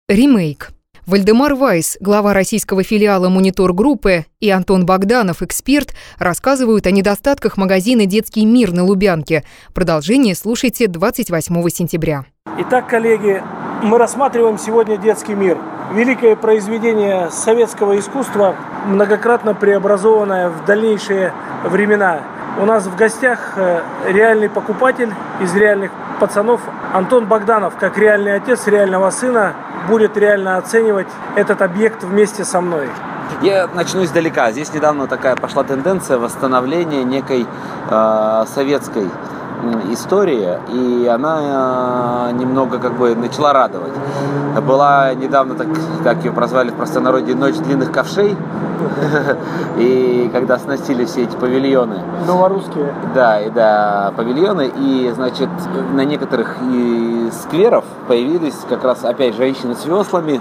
Ремейк. Вальдемар Вайс, глава российского филиала «Монитор Группы», и Антон Богданов, эксперт, рассказывают о недостатках магазина «Детский мир» на Лубянке. Продолжение слушайте 28 сентября. Итак, коллеги, мы рассматриваем сегодня «Детский мир». Великое произведение советского искусства, многократно преобразованное в дальнейшие времена. У нас в гостях реальный покупатель из реальных пацанов. Антон Богданов, как реальный отец реального сына, будет реально оценивать этот объект вместе со мной. Я начну издалека. Здесь недавно такая пошла тенденция восстановления некой советской истории, и она немного начала радовать. Была недавно, так как ее прозвали в простонародье, «Ночь длинных ковшей», и когда сносили все эти павильоны. Новорусские. Да, павильоны, и, значит, на некоторых скверов появились как раз опять женщины с веслами,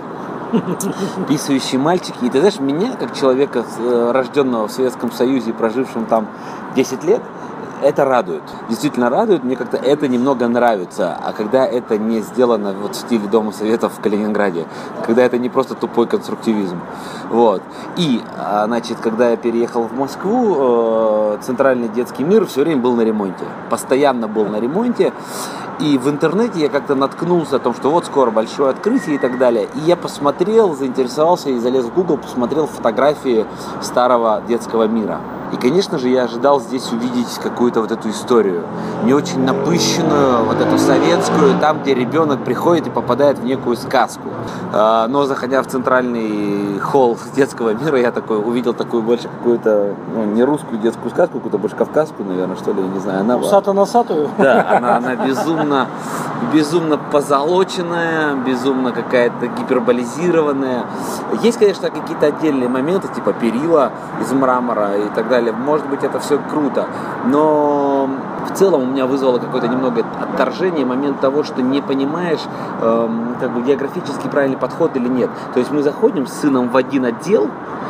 писающие мальчики. И ты знаешь, меня, как человека, рожденного в Советском Союзе, прожившим там 10 лет, это радует. Действительно радует. Мне как-то это немного нравится. А когда это не сделано в стиле Дома Советов в Калининграде, когда это не просто тупой конструктивизм. Вот. И, значит, когда я переехал в Москву, Центральный детский мир все время был на ремонте. Постоянно был на ремонте. И в интернете я как-то наткнулся о том, что вот скоро большое открытие и так далее. И я посмотрел, заинтересовался и залез в Google, посмотрел фотографии старого детского мира. И, конечно же, я ожидал здесь увидеть какую-то вот эту историю, не очень напыщенную, вот эту советскую, там, где ребенок приходит и попадает в некую сказку. Но, заходя в центральный холл детского мира, я увидел такую больше какую-то, не русскую детскую сказку, какую-то больше кавказскую, наверное, что ли, я не знаю. Она Усато-носатую? Да, она безумно позолоченная, безумно какая-то гиперболизированная. Есть, конечно, какие-то отдельные моменты, типа перила из мрамора и так далее. Может быть, это все круто, но в целом у меня вызвало какое-то немного отторжение момент того, что не понимаешь, географически правильный подход или нет. То есть мы заходим с сыном в один отдел,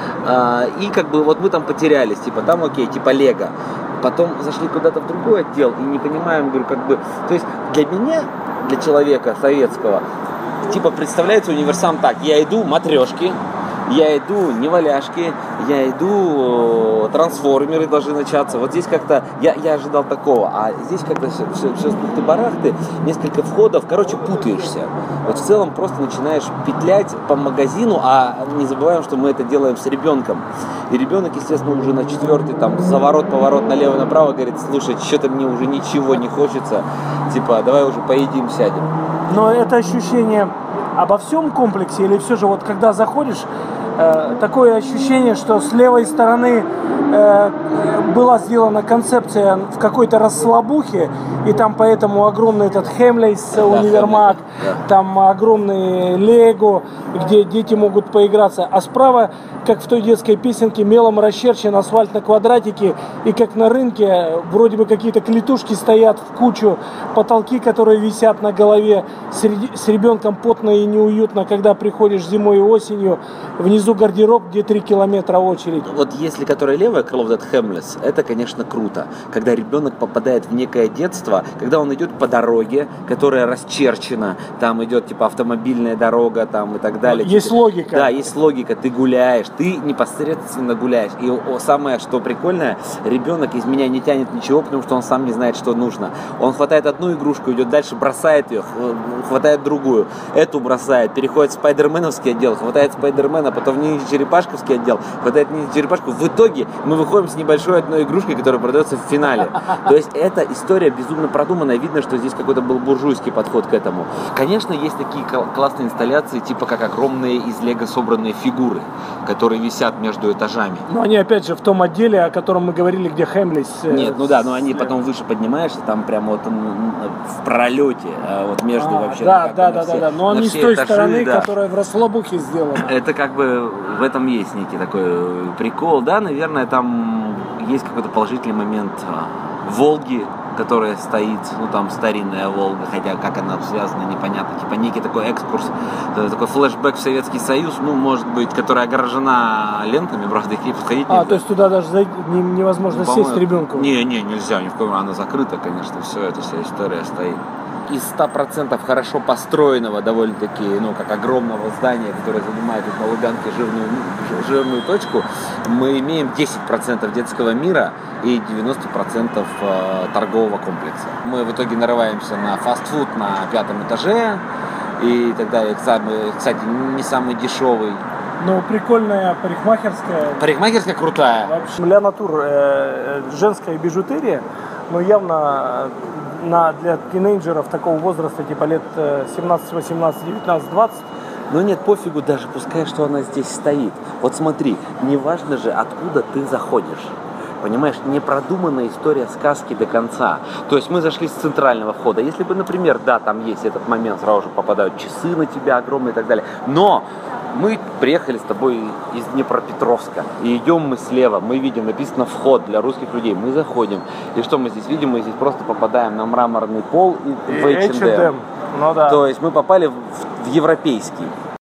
и вот мы там потерялись, там окей, Лего. Потом зашли куда-то в другой отдел и не понимаем, то есть для меня, для человека советского, представляется универсам так: я иду матрешки, я иду неваляшки, я иду трансформеры должны начаться. Вот здесь как-то я ожидал такого, а здесь как-то все с бухты-барахты, несколько входов, путаешься. Вот в целом просто начинаешь петлять по магазину, а не забываем, что мы это делаем с ребенком. И ребенок, естественно, уже на 4-й, заворот-поворот налево-направо говорит: слушай, что-то мне уже ничего не хочется, давай уже поедим, сядем. Но это ощущение обо всем комплексе, или все же когда заходишь, такое ощущение, что с левой стороны была сделана концепция в какой-то расслабухе, и там поэтому огромный этот Хемлейс универмаг, там огромный Лего, где дети могут поиграться, а справа, как в той детской песенке, мелом расчерчен асфальт на квадратике, и как на рынке вроде бы какие-то клетушки стоят в кучу, потолки, которые висят на голове, с ребенком потно и неуютно, когда приходишь зимой и осенью, внизу гардероб, где 3 километра очередь. Вот если которое левое крыло, этот Хемлес, это, конечно, круто. Когда ребенок попадает в некое детство, когда он идет по дороге, которая расчерчена, там идет автомобильная дорога и так далее. Есть логика. Да, есть логика. Ты гуляешь, ты непосредственно гуляешь. И самое, что прикольное, ребенок из меня не тянет ничего, потому что он сам не знает, что нужно. Он хватает одну игрушку, идет дальше, бросает ее, хватает другую, эту бросает, переходит в спайдерменовский отдел, хватает спайдермена, потом в ниндзя-черепашковский отдел, хватает ниндзя-черепашку. В итоге мы выходим с небольшой одной игрушкой, которая продается в финале. То есть эта история безумно продуманная. Видно, что здесь какой-то был буржуйский подход к этому. Конечно, есть такие классные инсталляции, как огромные из лего собранные фигуры, которые висят между этажами. Но они опять же в том отделе, о котором мы говорили, где Хемлис. Нет, но они потом выше поднимаешься, там прямо в пролете, между вообще. Да. Но они с той стороны, которая в расслабухе сделана. Это в этом есть некий такой прикол. Да, наверное, там есть какой-то положительный момент Волги, которая стоит, старинная Волга, хотя как она связана, непонятно, некий такой экскурс, такой флешбэк в Советский Союз, может быть, которая огорожена лентами, правда, к ней подходить нельзя. То есть туда даже невозможно сесть ребенку? Не, нельзя, ни в коем, она закрыта, конечно, вся история стоит. из 100% хорошо построенного, довольно-таки, как огромного здания, которое занимает на Лубянке жирную точку, мы имеем 10% детского мира и 90% торгового комплекса. Мы в итоге нарываемся на фастфуд на 5-м этаже и так далее. Кстати, не самый дешевый. Ну, прикольная парикмахерская. Парикмахерская крутая. Ля Натур, женская бижутерия, но явно для тинейджеров такого возраста, типа лет 17, 18, 19, 20. Но нет, пофигу даже, пускай, что она здесь стоит. Вот смотри, неважно же, откуда ты заходишь. Понимаешь, не продуманная история сказки до конца. То есть мы зашли с центрального входа. Если бы, например, да, там есть этот момент, сразу же попадают часы на тебя огромные и так далее. Но мы приехали с тобой из Днепропетровска. И идем мы слева. Мы видим, написано «Вход для русских людей». Мы заходим. И что мы здесь видим? Мы здесь просто попадаем на мраморный пол и в H&M. Ну, да. То есть мы попали в европейский.